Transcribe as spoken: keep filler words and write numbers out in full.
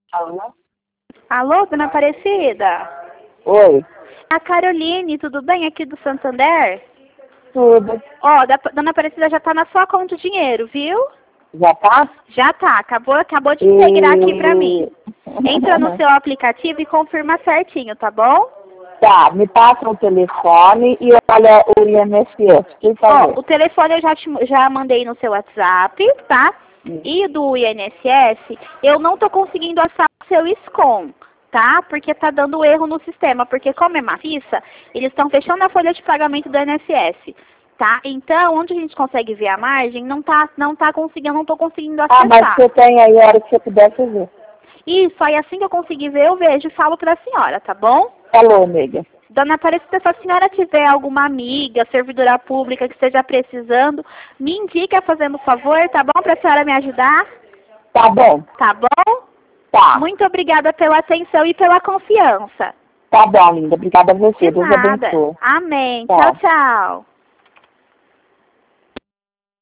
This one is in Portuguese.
Alô? Alô, dona Aparecida? Oi, A Caroline, tudo bem? Aqui do Santander? tudo. Ó, da, dona Aparecida já tá na sua conta o dinheiro, viu? Já tá? Já tá, acabou, acabou de E... integrar aqui pra mim. Entra no seu aplicativo e confirma certinho, tá bom? Tá, me passa o telefone e olha o I N S S, por Ó, favor. o telefone eu já, te, já mandei no seu WhatsApp, tá? Hum. E do I N S S, eu não tô conseguindo acessar o seu SCOM, tá? Porque tá dando erro no sistema, porque como é maciça, eles estão fechando a folha de pagamento do I N S S, tá? Então, onde a gente consegue ver a margem, não tá, não tá conseguindo, não tô conseguindo Ah, mas acessar. você tem aí a hora que você puder fazer. Isso, aí assim que eu conseguir ver, eu vejo e falo pra senhora, tá bom? Falou, amiga. Dona Aparecida, se a senhora tiver alguma amiga, servidora pública que esteja precisando, me indica fazendo favor, tá bom? Para a senhora me ajudar, Tá bom? tá bom? Tá. Muito obrigada pela atenção e pela confiança. Tá bom, linda. Obrigada a você. De Deus nada. abençoe. Amém. Tchau. Tchau, tchau.